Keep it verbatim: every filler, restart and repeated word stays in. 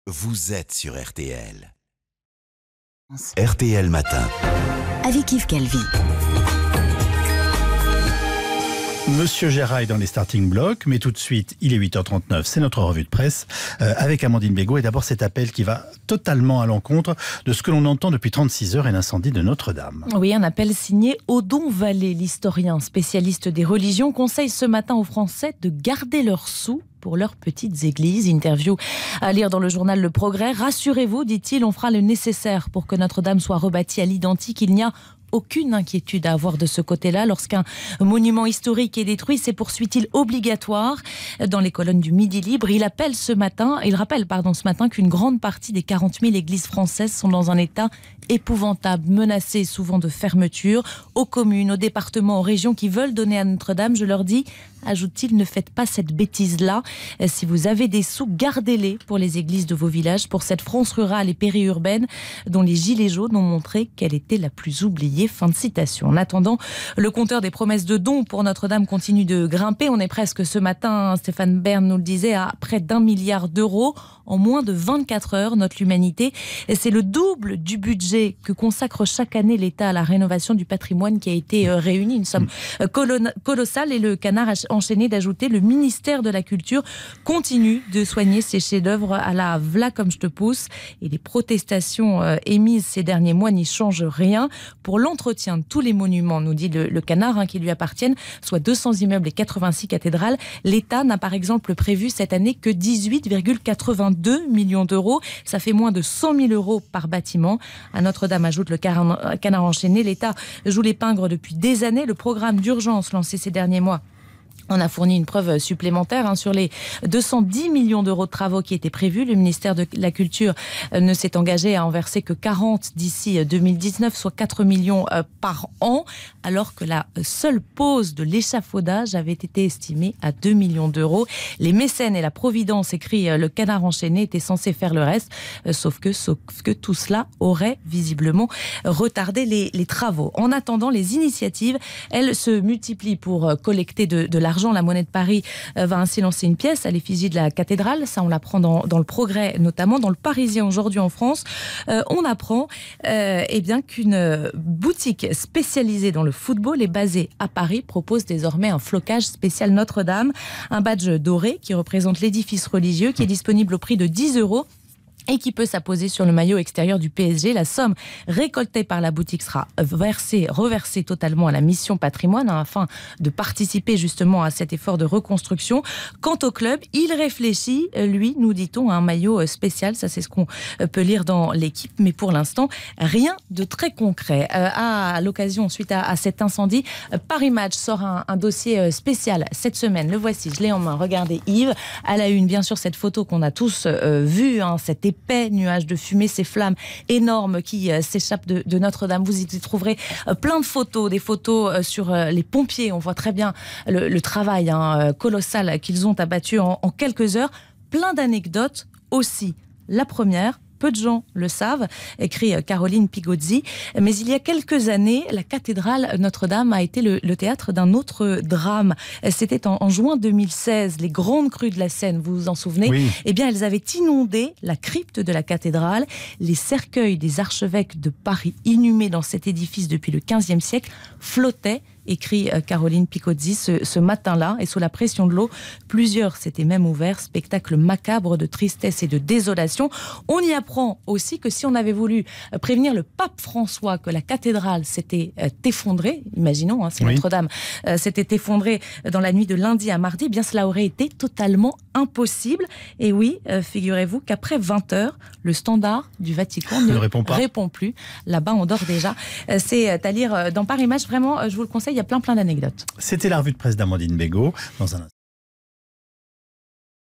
Vous êtes sur R T L. R T L Matin. Avec Yves Calvi. Monsieur Gérard est dans les starting blocks, mais tout de suite, il est huit heures trente-neuf, c'est notre revue de presse euh, avec Amandine Bégaud. Et d'abord cet appel qui va totalement à l'encontre de ce que l'on entend depuis trente-six heures et l'incendie de Notre-Dame. Oui, un appel signé Odon Vallée, l'historien spécialiste des religions, conseille ce matin aux Français de garder leurs sous pour leurs petites églises. Interview à lire dans le journal Le Progrès. Rassurez-vous, dit-il, on fera le nécessaire pour que Notre-Dame soit rebâtie à l'identique. Il n'y a aucune inquiétude à avoir de ce côté-là. Lorsqu'un monument historique est détruit, c'est, poursuit-il, obligatoire. Dans les colonnes du Midi Libre, il appelle ce matin, il rappelle pardon, ce matin qu'une grande partie des quarante mille églises françaises sont dans un état épouvantable, menacées souvent de fermeture. Aux communes, aux départements, aux régions qui veulent donner à Notre-Dame, je leur dis, ajoute-t-il, ne faites pas cette bêtise-là. Si vous avez des sous, gardez-les pour les églises de vos villages, pour cette France rurale et périurbaine dont les gilets jaunes ont montré qu'elle était la plus oubliée. Fin de citation. En attendant, le compteur des promesses de dons pour Notre-Dame continue de grimper. On est presque ce matin, Stéphane Bern nous le disait, à près d'un milliard d'euros en moins de vingt-quatre heures. Notre humanité, c'est le double du budget que consacre chaque année l'État à la rénovation du patrimoine qui a été réuni. Une somme colossale. Et le Canard a enchaîné d'ajouter, le ministère de la Culture continue de soigner ses chefs-d'œuvre à la v'là comme je te pousse. Et les protestations émises ces derniers mois n'y changent rien. Pour l'entretien de tous les monuments, nous dit le, le Canard, hein, qui lui appartiennent, soit deux cents immeubles et quatre-vingt-six cathédrales, l'État n'a par exemple prévu cette année que dix-huit virgule quatre-vingt-deux millions d'euros. Ça fait moins de cent mille euros par bâtiment. À Notre-Dame, ajoute le Canard enchaîné, l'État joue les pingres depuis des années. Le programme d'urgence lancé ces derniers mois on a fourni une preuve supplémentaire hein, sur les deux cent dix millions d'euros de travaux qui étaient prévus. Le ministère de la Culture euh, ne s'est engagé à en verser que quarante d'ici deux mille dix-neuf, soit quatre millions euh, par an, alors que la seule pose de l'échafaudage avait été estimée à deux millions d'euros. Les mécènes et la Providence, écrit euh, le Canard enchaîné, étaient censés faire le reste, euh, sauf, que, sauf que tout cela aurait visiblement retardé les, les travaux. En attendant, les initiatives, elles se multiplient pour euh, collecter de, de l'argent. La Monnaie de Paris va ainsi lancer une pièce à l'effigie de la cathédrale. Ça, on l'apprend dans, dans le Progrès, notamment dans le Parisien aujourd'hui en France. Euh, on apprend euh, eh bien, qu'une boutique spécialisée dans le football est basée à Paris, propose désormais un flocage spécial Notre-Dame. Un badge doré qui représente l'édifice religieux qui est disponible au prix de dix euros. Et qui peut s'apposer sur le maillot extérieur du P S G. La somme récoltée par la boutique sera versée, reversée totalement à la mission patrimoine hein, afin de participer justement à cet effort de reconstruction. Quant au club, il réfléchit, lui, nous dit-on, à un maillot spécial. Ça, c'est ce qu'on peut lire dans l'équipe. Mais pour l'instant, rien de très concret. Euh, à l'occasion, suite à, à cet incendie, Paris Match sort un, un dossier spécial cette semaine. Le voici, je l'ai en main. Regardez Yves. À la une, bien sûr, cette photo qu'on a tous euh, vue, hein, cette épée nuages de fumée, ces flammes énormes qui euh, s'échappent de, de Notre-Dame. Vous y trouverez euh, plein de photos, des photos euh, sur euh, les pompiers. On voit très bien le, le travail hein, colossal qu'ils ont abattu en, en quelques heures. Plein d'anecdotes aussi. La première, peu de gens le savent, écrit Caroline Pigozzi, mais il y a quelques années, la cathédrale Notre-Dame a été le, le théâtre d'un autre drame. C'était en, en juin deux mille seize, les grandes crues de la Seine, vous vous en souvenez ? Oui. Eh bien, elles avaient inondé la crypte de la cathédrale. Les cercueils des archevêques de Paris, inhumés dans cet édifice depuis le quinzième siècle, flottaient, écrit Caroline Picozzi, ce, ce matin-là, et sous la pression de l'eau, plusieurs s'étaient même ouverts, spectacle macabre de tristesse et de désolation. On y apprend aussi que si on avait voulu prévenir le pape François que la cathédrale s'était effondrée, imaginons, hein, si oui. Notre-Dame euh, s'était effondrée dans la nuit de lundi à mardi, eh bien cela aurait été totalement impossible. Et oui, euh, figurez-vous qu'après vingt heures, le standard du Vatican ne, ne répond, pas. répond plus. Là-bas, on dort déjà. Euh, c'est à lire dans Paris Match. Vraiment, je vous le conseille, il y a plein plein d'anecdotes. C'était la revue de presse d'Amandine Bégaud. Dans un